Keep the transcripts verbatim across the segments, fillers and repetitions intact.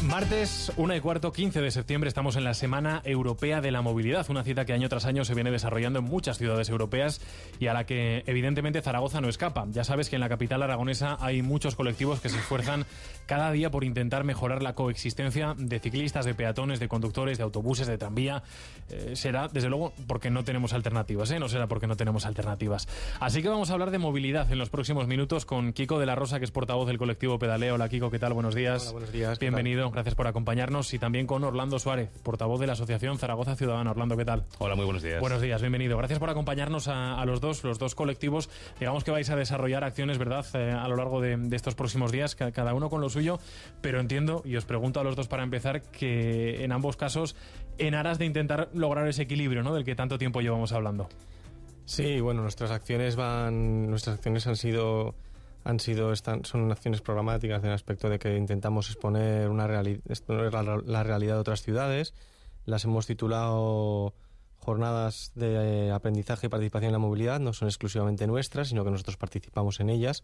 Martes, una y cuarto, quince de septiembre, estamos en la Semana Europea de la Movilidad, una cita que año tras año se viene desarrollando en muchas ciudades europeas y a la que evidentemente Zaragoza no escapa. Ya sabes que en la capital aragonesa hay muchos colectivos que se esfuerzan cada día por intentar mejorar la coexistencia de ciclistas, de peatones, de conductores, de autobuses, de tranvía. Eh, será, desde luego, porque no tenemos alternativas, ¿eh? No será porque no tenemos alternativas. Así que vamos a hablar de movilidad en los próximos minutos con Kiko de la Rosa, que es portavoz del colectivo Pedaleo. Hola, Kiko, ¿qué tal? Buenos días. Hola, buenos días. Bienvenido. Gracias por acompañarnos, y también con Orlando Suárez, portavoz de la Asociación Zaragoza Ciudadana. Orlando, ¿qué tal? Hola, muy buenos días. Buenos días, bienvenido. Gracias por acompañarnos a, a los dos, los dos colectivos. Digamos que vais a desarrollar acciones, ¿verdad?, eh, a lo largo de, de estos próximos días, cada uno con lo suyo, pero entiendo, y os pregunto a los dos para empezar, que en ambos casos, en aras de intentar lograr ese equilibrio, ¿no?, del que tanto tiempo llevamos hablando. Sí, bueno, nuestras acciones van, nuestras acciones han sido... han sido están, son acciones programáticas en el aspecto de que intentamos exponer una reali- exponer la, la realidad de otras ciudades. Las hemos titulado jornadas de aprendizaje y participación en la movilidad. No son exclusivamente nuestras, sino que nosotros participamos en ellas.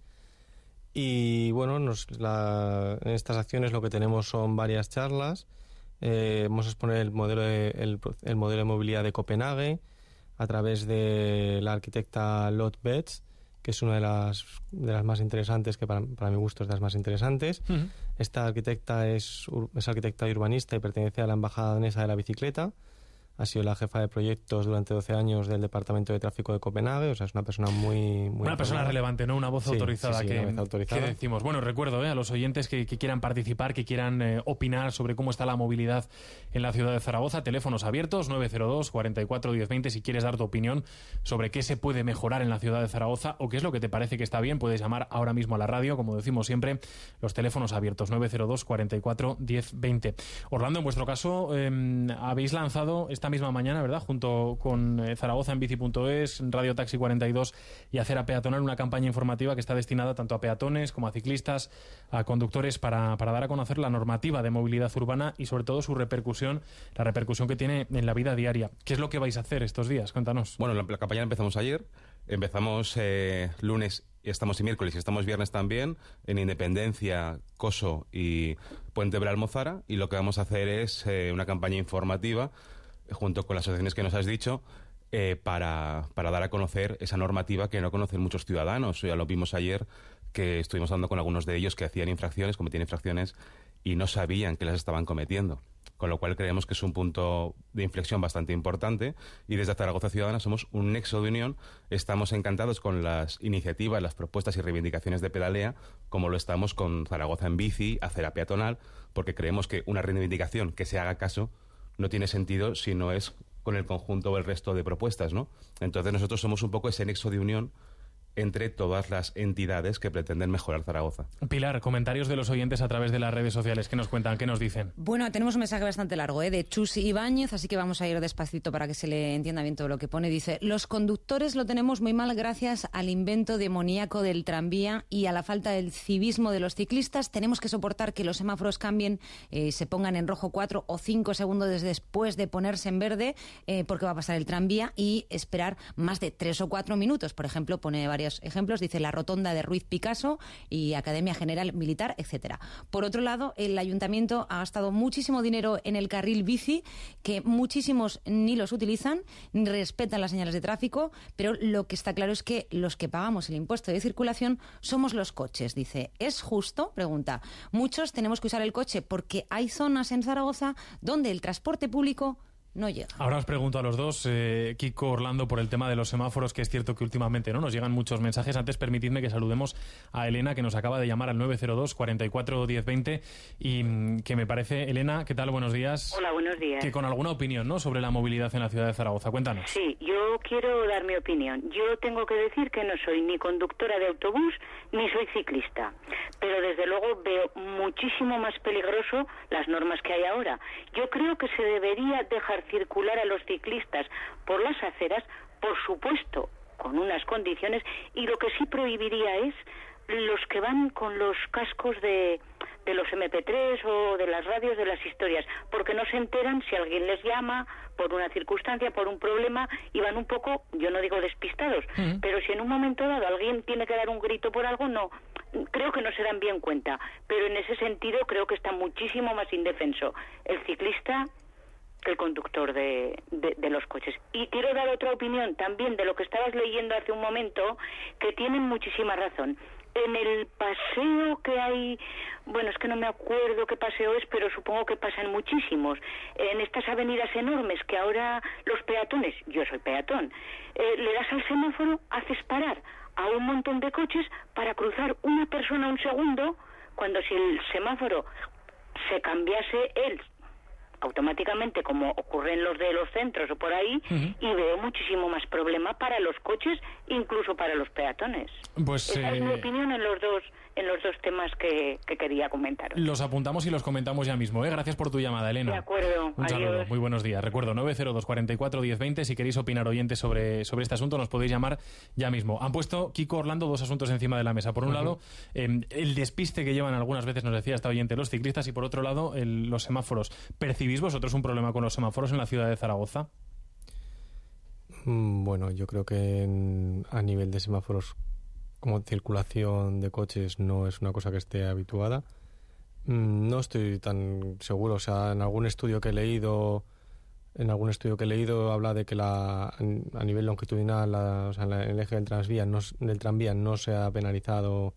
Y bueno, nos, la, en estas acciones lo que tenemos son varias charlas. Eh, vamos a exponer el modelo de, el, el modelo de movilidad de Copenhague a través de la arquitecta Lotte Betts, que es una de las de las más interesantes, que para, para mi gusto es de las más interesantes. Uh-huh. Esta arquitecta es, es arquitecta y urbanista y pertenece a la Embajada Danesa de la Bicicleta. Ha sido la jefa de proyectos durante doce años del Departamento de Tráfico de Copenhague, o sea, es una persona muy... muy una persona relevante, ¿no? Una voz sí, autorizada, sí, sí, que, una voz autorizada. que decimos. Bueno, recuerdo ¿eh? a los oyentes que, que quieran participar, que quieran eh, opinar sobre cómo está la movilidad en la ciudad de Zaragoza. Teléfonos abiertos, nueve cero dos, cuarenta y cuatro, diez veinte, si quieres dar tu opinión sobre qué se puede mejorar en la ciudad de Zaragoza o qué es lo que te parece que está bien. Puedes llamar ahora mismo a la radio, como decimos siempre, los teléfonos abiertos, nueve cero dos, cuarenta y cuatro, diez veinte. Orlando, en vuestro caso, eh, habéis lanzado esta misma mañana, ¿verdad?, junto con eh, Zaragoza en bici punto es, Radio Taxi cuarenta y dos y Acera Peatonal, una campaña informativa que está destinada tanto a peatones como a ciclistas, a conductores, para, para dar a conocer la normativa de movilidad urbana y sobre todo su repercusión, la repercusión que tiene en la vida diaria. ¿Qué es lo que vais a hacer estos días? Cuéntanos. Bueno, la, la campaña la empezamos ayer, empezamos eh, lunes, estamos y miércoles y estamos viernes también en Independencia, Coso y Puente de Almozara, y lo que vamos a hacer es eh, una campaña informativa junto con las asociaciones que nos has dicho, eh, para, para dar a conocer esa normativa que no conocen muchos ciudadanos. Ya lo vimos ayer, que estuvimos hablando con algunos de ellos que hacían infracciones, cometían infracciones y no sabían que las estaban cometiendo. Con lo cual creemos que es un punto de inflexión bastante importante, y desde Zaragoza Ciudadana somos un nexo de unión. Estamos encantados con las iniciativas, las propuestas y reivindicaciones de Pedalea, como lo estamos con Zaragoza en bici, Acera Peatonal, porque creemos que una reivindicación que se haga caso no tiene sentido si no es con el conjunto o el resto de propuestas, ¿no? Entonces nosotros somos un poco ese nexo de unión entre todas las entidades que pretenden mejorar Zaragoza. Pilar, comentarios de los oyentes a través de las redes sociales. ¿Qué nos cuentan? ¿Qué nos dicen? Bueno, tenemos un mensaje bastante largo, ¿eh? de Chus Ibáñez, así que vamos a ir despacito para que se le entienda bien todo lo que pone. Dice: los conductores lo tenemos muy mal gracias al invento demoníaco del tranvía y a la falta del civismo de los ciclistas. Tenemos que soportar que los semáforos cambien, eh, se pongan en rojo cuatro o cinco segundos después de ponerse en verde, eh, porque va a pasar el tranvía, y esperar más de tres o cuatro minutos. Por ejemplo, pone varios ejemplos, dice la rotonda de Ruiz Picasso y Academia General Militar, etcétera. Por otro lado, el ayuntamiento ha gastado muchísimo dinero en el carril bici, que muchísimos ni los utilizan, ni respetan las señales de tráfico, pero lo que está claro es que los que pagamos el impuesto de circulación somos los coches. Dice: ¿es justo? Pregunta. Muchos tenemos que usar el coche porque hay zonas en Zaragoza donde el transporte público no llega. Ahora os pregunto a los dos, eh, Kiko, Orlando, por el tema de los semáforos, que es cierto que últimamente no nos llegan muchos mensajes. Antes, permitidme que saludemos a Elena, que nos acaba de llamar al nueve cero dos, cuarenta y cuatro, diez veinte, y mm, que me parece... Elena, ¿qué tal? Buenos días. Hola, buenos días. Que con alguna opinión, ¿no?, sobre la movilidad en la ciudad de Zaragoza. Cuéntanos. Sí, yo quiero dar mi opinión. Yo tengo que decir que no soy ni conductora de autobús ni soy ciclista, pero desde luego veo muchísimo más peligroso las normas que hay ahora. Yo creo que se debería dejar circular a los ciclistas por las aceras, por supuesto, con unas condiciones, y lo que sí prohibiría es los que van con los cascos de, de los eme pe tres o de las radios de las historias, porque no se enteran si alguien les llama por una circunstancia, por un problema, y van un poco, yo no digo despistados, uh-huh. pero si en un momento dado alguien tiene que dar un grito por algo, no creo que no se dan bien cuenta, pero en ese sentido creo que está muchísimo más indefenso el ciclista que el conductor de, de, de los coches. Y quiero dar otra opinión también de lo que estabas leyendo hace un momento, que tienen muchísima razón. En el paseo que hay, bueno, es que no me acuerdo qué paseo es, pero supongo que pasan muchísimos, en estas avenidas enormes que ahora los peatones, yo soy peatón, eh, le das al semáforo, haces parar a un montón de coches para cruzar una persona un segundo, cuando si el semáforo se cambiase él automáticamente, como ocurre en los de los centros o por ahí, uh-huh. y veo muchísimo más problema para los coches, incluso para los peatones. Pues, Esa eh... es mi opinión en los dos en los dos temas que, que quería comentar. Los apuntamos y los comentamos ya mismo, ¿eh? Gracias por tu llamada, Elena. De acuerdo. Un Adiós. saludo, muy buenos días. Recuerdo, nueve cero dos, cuarenta y cuatro, diez veinte. Si queréis opinar, oyentes, sobre, sobre este asunto, nos podéis llamar ya mismo. Han puesto, Kiko, Orlando, dos asuntos encima de la mesa. Por un uh-huh. lado, eh, el despiste que llevan algunas veces, nos decía esta oyente, los ciclistas, y por otro lado, el, los semáforos. ¿Percibís vosotros un problema con los semáforos en la ciudad de Zaragoza? Mm, bueno, yo creo que en, a nivel de semáforos, como circulación de coches, no es una cosa que esté habituada. No estoy tan seguro. O sea, en algún estudio que he leído, en algún estudio que he leído habla de que la, a nivel longitudinal, la, o sea, en el eje del tranvía, no, del tranvía no se ha penalizado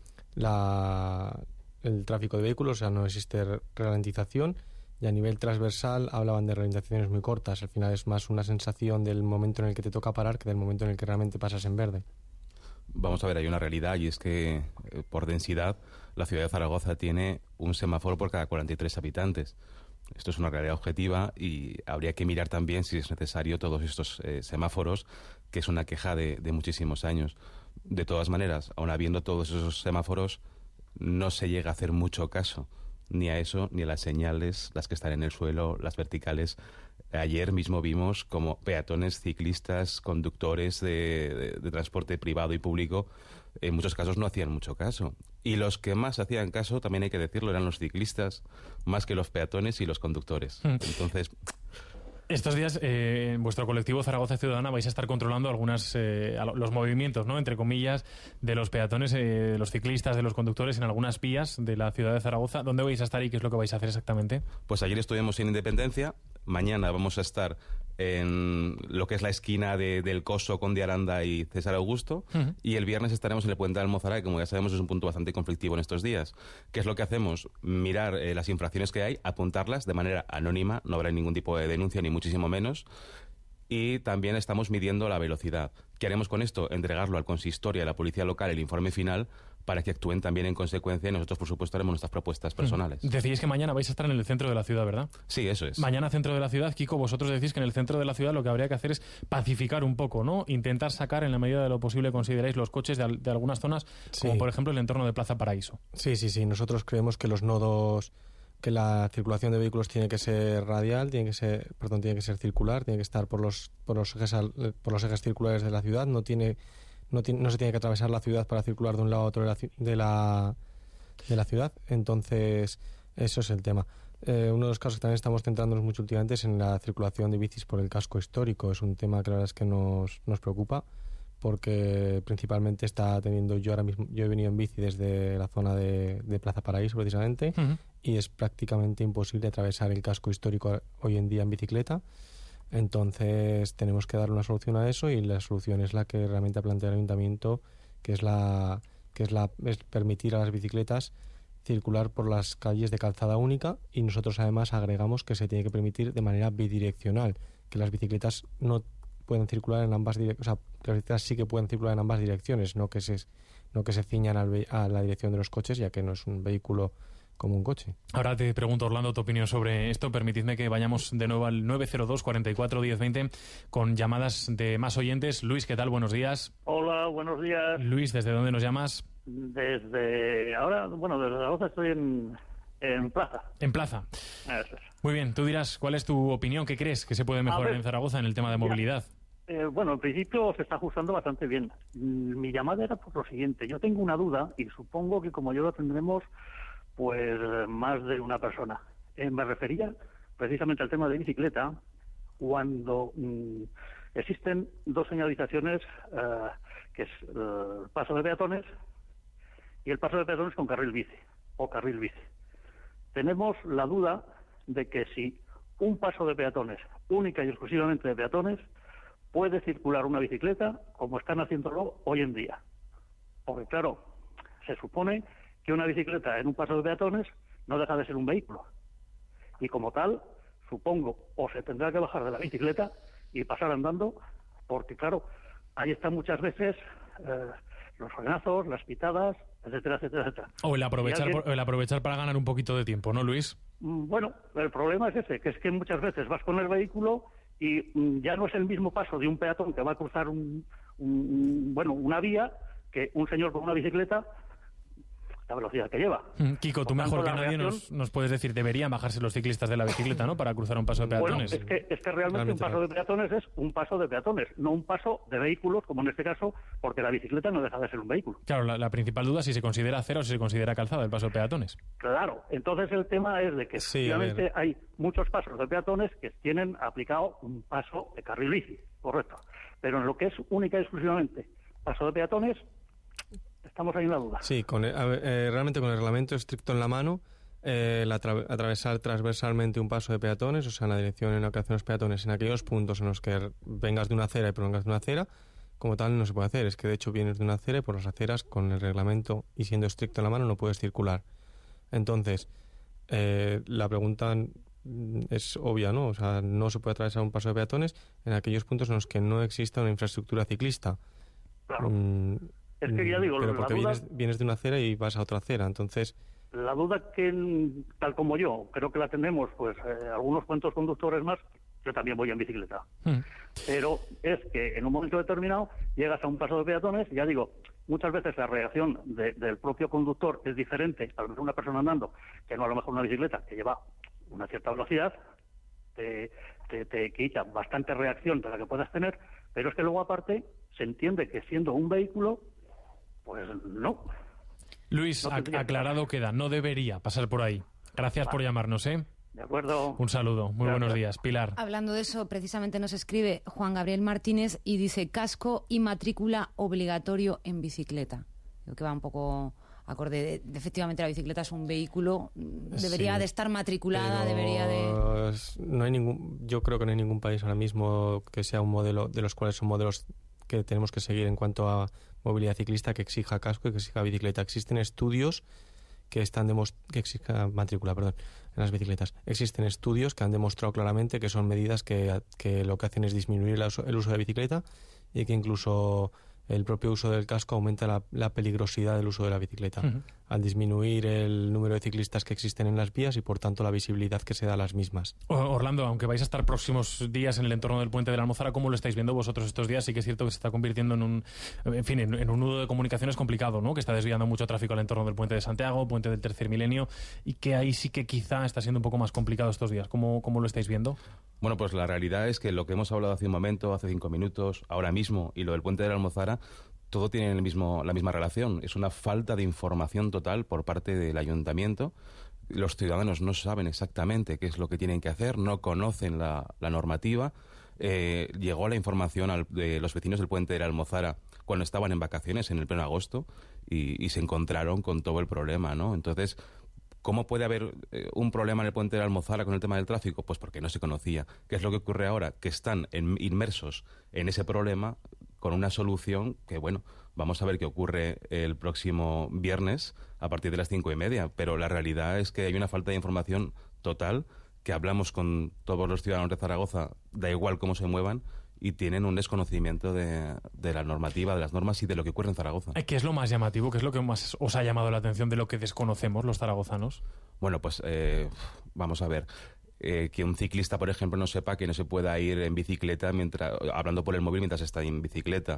la, el tráfico de vehículos, o sea, no existe ralentización. Y a nivel transversal hablaban de ralentizaciones muy cortas. Al final es más una sensación del momento en el que te toca parar que del momento en el que realmente pasas en verde. Vamos a ver, hay una realidad, y es que eh, por densidad la ciudad de Zaragoza tiene un semáforo por cada cuarenta y tres habitantes. Esto es una realidad objetiva y habría que mirar también si es necesario todos estos eh, semáforos, que es una queja de, de muchísimos años. De todas maneras, aun habiendo todos esos semáforos, no se llega a hacer mucho caso ni a eso, ni a las señales, las que están en el suelo, las verticales. Ayer mismo vimos como peatones, ciclistas, conductores de, de, de transporte privado y público, en muchos casos no hacían mucho caso. Y los que más hacían caso, también hay que decirlo, eran los ciclistas, más que los peatones y los conductores. Mm. Entonces... Estos días, eh, en vuestro colectivo Zaragoza Ciudadana vais a estar controlando algunas eh, los movimientos, ¿no?, entre comillas, de los peatones, eh, de los ciclistas, de los conductores en algunas vías de la ciudad de Zaragoza. ¿Dónde vais a estar y qué es lo que vais a hacer exactamente? Pues ayer estuvimos en Independencia, mañana vamos a estar en lo que es la esquina de, del Coso, Conde Aranda y César Augusto, uh-huh. y el viernes estaremos en el Puente de Almozara, que como ya sabemos es un punto bastante conflictivo en estos días. ¿Qué es lo que hacemos? Mirar eh, las infracciones que hay, apuntarlas de manera anónima, no habrá ningún tipo de denuncia ni muchísimo menos, y también estamos midiendo la velocidad. ¿Qué haremos con esto? Entregarlo al consistorio y a la policía local el informe final para que actúen también en consecuencia, y nosotros, por supuesto, haremos nuestras propuestas personales. Decís que mañana vais a estar en el centro de la ciudad, ¿verdad? Sí, eso es. Mañana centro de la ciudad. Kiko, vosotros decís que en el centro de la ciudad lo que habría que hacer es pacificar un poco, ¿no? Intentar sacar, en la medida de lo posible, consideráis, los coches de, de algunas zonas, sí. como por ejemplo el entorno de Plaza Paraíso. Sí, sí, sí. Nosotros creemos que los nodos, que la circulación de vehículos tiene que ser radial, tiene que ser, perdón, tiene que ser circular, tiene que estar por los, por los ejes, por los ejes circulares de la ciudad. No tiene... No, tiene, no se tiene que atravesar la ciudad para circular de un lado a otro de la, de la, de la ciudad. Entonces, eso es el tema. Eh, uno de los casos que también estamos centrándonos mucho últimamente es en la circulación de bicis por el casco histórico. Es un tema que la verdad es que nos, nos preocupa, porque principalmente está teniendo... Yo ahora mismo yo he venido en bici desde la zona de, de Plaza Paraíso, precisamente, uh-huh. y es prácticamente imposible atravesar el casco histórico hoy en día en bicicleta. Entonces tenemos que dar una solución a eso, y la solución es la que realmente ha planteado el Ayuntamiento, que es la que es la es permitir a las bicicletas circular por las calles de calzada única, y nosotros además agregamos que se tiene que permitir de manera bidireccional, que las bicicletas no pueden circular en ambas direcciones, o sea, que las bicicletas sí que pueden circular en ambas direcciones, no que se no que se ciñan al ve- a la dirección de los coches, ya que no es un vehículo como un coche. Ahora te pregunto, Orlando, tu opinión sobre esto. Permitidme que vayamos de nuevo al nueve cero dos, cuarenta y cuatro, diez veinte con llamadas de más oyentes. Luis, ¿qué tal? Buenos días. Hola, buenos días. Luis, ¿desde dónde nos llamas? Desde ahora, bueno, desde Zaragoza estoy en, en Plaza. En Plaza. Eso es. Muy bien, tú dirás, ¿cuál es tu opinión? ¿Qué crees que se puede mejorar ver, en Zaragoza en el tema de movilidad? Eh, bueno, en principio se está ajustando bastante bien. Mi llamada era por lo siguiente. Yo tengo una duda, y supongo que como yo lo tendremos, pues más de una persona. Eh, me refería precisamente al tema de bicicleta, cuando mmm, existen dos señalizaciones, uh, que es uh, paso de peatones y el paso de peatones con carril bici o carril bici. Tenemos la duda de que si un paso de peatones, única y exclusivamente de peatones, puede circular una bicicleta como están haciéndolo hoy en día. Porque claro, se supone que una bicicleta en un paso de peatones no deja de ser un vehículo. Y como tal, supongo, o se tendrá que bajar de la bicicleta y pasar andando, porque claro, ahí están muchas veces eh, los frenazos, las pitadas, etcétera, etcétera, etcétera. O el aprovechar, alguien... por, el aprovechar para ganar un poquito de tiempo, ¿no, Luis? Bueno, el problema es ese, que es que muchas veces vas con el vehículo y mm, ya no es el mismo paso de un peatón que va a cruzar un, un, bueno, una vía que un señor con una bicicleta, la velocidad que lleva. Kiko, tú Por mejor tanto, que la nadie reacción... nos, nos puedes decir, deberían bajarse los ciclistas de la bicicleta, ¿no?, para cruzar un paso de peatones. Bueno, es que, es que realmente, realmente un paso no. de peatones es un paso de peatones, no un paso de vehículos, como en este caso, porque la bicicleta no deja de ser un vehículo. Claro, la, la principal duda es si se considera acera o si se considera calzada el paso de peatones. Claro, entonces el tema es de que Sí, efectivamente hay muchos pasos de peatones que tienen aplicado un paso de carril bici, correcto. Pero en lo que es única y exclusivamente paso de peatones, estamos ahí en la duda. Sí, con el- a ver, eh, realmente con el reglamento estricto en la mano, eh, el atra- atravesar transversalmente un paso de peatones, o sea, en la dirección en la que hacen los peatones, en aquellos puntos en los que vengas de una acera y prolongas de una acera, como tal no se puede hacer. Es que de hecho vienes de una acera y por las aceras, con el reglamento y siendo estricto en la mano, no puedes circular. Entonces, eh, la pregunta mm, es obvia, ¿no? O sea, no se puede atravesar un paso de peatones en aquellos puntos en los que no exista una infraestructura ciclista. Claro. Mm, Es que ya digo, pero la porque duda- vienes, vienes de una acera y vas a otra acera, entonces... La duda que, mm, tal como yo, creo que la tenemos, pues eh, algunos cuantos conductores más, yo también voy en bicicleta. Mm. Pero es que en un momento determinado llegas a un paso de peatones, ya digo, muchas veces la reacción de- del propio conductor es diferente al ver una persona andando, que no a lo mejor una bicicleta que lleva una cierta velocidad, te, te, te quita bastante reacción de la que puedas tener, pero es que luego aparte se entiende que siendo un vehículo, pues no. Luis, No ac- tendría que aclarado queda, no debería pasar por ahí. Gracias por llamarnos, ¿eh? ¿De acuerdo? Un saludo, muy Gracias. buenos días. Pilar. Hablando de eso, precisamente nos escribe Juan Gabriel Martínez y dice casco y matrícula obligatorio en bicicleta. Creo que va un poco acorde. De, de- efectivamente, la bicicleta es un vehículo, mm, debería Sí, de estar matriculada, pero debería de... es- no hay ningún, yo creo que no hay ningún país ahora mismo que sea un modelo, de los cuales son modelos que tenemos que seguir en cuanto a movilidad ciclista, que exija casco y que exija bicicleta. Existen estudios que están demos- que exija matrícula, perdón, en las bicicletas. Existen estudios que han demostrado claramente que son medidas que, que lo que hacen es disminuir el uso, el uso de bicicleta y que incluso el propio uso del casco aumenta la, la peligrosidad del uso de la bicicleta, Ujú. al disminuir el número de ciclistas que existen en las vías y por tanto la visibilidad que se da a las mismas. O- Orlando, aunque vais a estar próximos días en el entorno del puente de la Almozara, ¿cómo lo estáis viendo vosotros estos días? Sí que es cierto que se está convirtiendo en un, en fin, en, en un nudo de comunicaciones complicado, ¿no? Que está desviando mucho tráfico al entorno del puente de Santiago, puente del Tercer Milenio, y que ahí sí que quizá está siendo un poco más complicado estos días. ¿Cómo, cómo lo estáis viendo? Bueno, pues la realidad es que lo que hemos hablado hace un momento, hace cinco minutos, ahora mismo, y lo del puente de la Almozara, todo tiene el mismo, la misma relación. Es una falta de información total por parte del ayuntamiento. Los ciudadanos no saben exactamente qué es lo que tienen que hacer, no conocen la, la normativa. Eh, llegó la información al- de los vecinos del puente de la Almozara cuando estaban en vacaciones en el pleno agosto y, y se encontraron con todo el problema, ¿no? Entonces, ¿cómo puede haber eh, un problema en el puente de la Almozara con el tema del tráfico? Pues porque no se conocía. ¿Qué es lo que ocurre ahora? Que están en- inmersos en ese problema con una solución que, bueno, vamos a ver qué ocurre el próximo viernes a partir de las cinco y media. Pero la realidad es que hay una falta de información total, que hablamos con todos los ciudadanos de Zaragoza, da igual cómo se muevan, y tienen un desconocimiento de, de la normativa, de las normas y de lo que ocurre en Zaragoza. Eh, ¿Qué es lo más llamativo? ¿Qué es lo que más os ha llamado la atención de lo que desconocemos los zaragozanos? Bueno, pues eh, vamos a ver. Eh, que un ciclista, por ejemplo, no sepa que no se pueda ir en bicicleta mientras hablando por el móvil mientras está en bicicleta.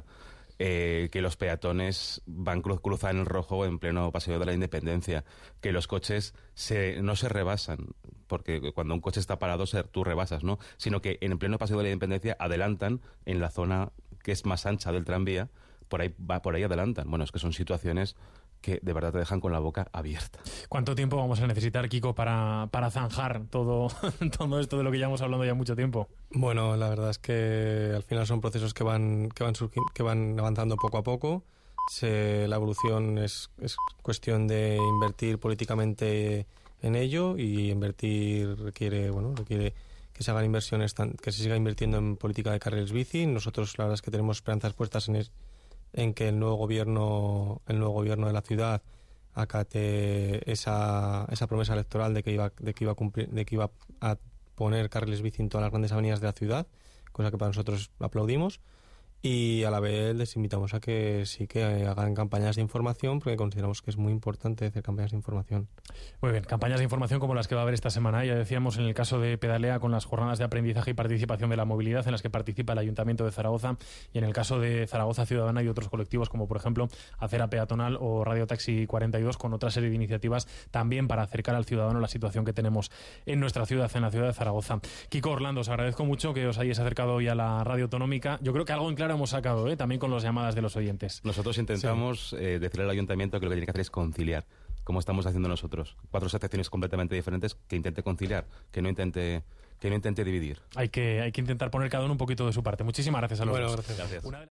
Eh, que los peatones van cru- cruzan el rojo en pleno paseo de la Independencia. Que los coches se, no se rebasan, porque cuando un coche está parado se, tú rebasas, ¿no? Sino que en el pleno paseo de la Independencia adelantan en la zona que es más ancha del tranvía, por ahí, va, por ahí adelantan. Bueno, es que son situaciones que de verdad te dejan con la boca abierta. ¿Cuánto tiempo vamos a necesitar, Kiko, para, para zanjar todo, todo esto de lo que llevamos hablando ya mucho tiempo? Bueno, la verdad es que al final son procesos que van que van surgi- que van avanzando poco a poco. Se, la evolución es, es cuestión de invertir políticamente en ello, y invertir requiere, bueno, requiere que se hagan inversiones, tan, que se siga invirtiendo en política de carriles bici. Nosotros la verdad es que tenemos esperanzas puestas en, es, en que el nuevo gobierno, el nuevo gobierno de la ciudad acate esa, esa promesa electoral de que iba, de que iba a cumplir, de que iba a poner carriles bici en todas las grandes avenidas de la ciudad, cosa que para nosotros aplaudimos. Y a la vez les invitamos a que sí que hagan campañas de información, porque consideramos que es muy importante hacer campañas de información. Muy bien, campañas de información como las que va a haber esta semana. Ya decíamos en el caso de Pedalea, con las jornadas de aprendizaje y participación de la movilidad en las que participa el Ayuntamiento de Zaragoza, y en el caso de Zaragoza Ciudadana y otros colectivos como por ejemplo Acera Peatonal o Radio Taxi cuarenta y dos, con otra serie de iniciativas también para acercar al ciudadano la situación que tenemos en nuestra ciudad, en la ciudad de Zaragoza. Kiko, Orlando, os agradezco mucho que os hayáis acercado hoy a la radio autonómica. Yo creo que algo en claro hemos sacado, ¿eh? También con las llamadas de los oyentes. Nosotros intentamos sí. eh, decirle al ayuntamiento que lo que tiene que hacer es conciliar, como estamos haciendo nosotros. Cuatro asociaciones completamente diferentes, que intente conciliar, que no intente que no intente dividir. Hay que, hay que intentar poner cada uno un poquito de su parte. Muchísimas gracias a los bueno, dos. Gracias. Gracias. Una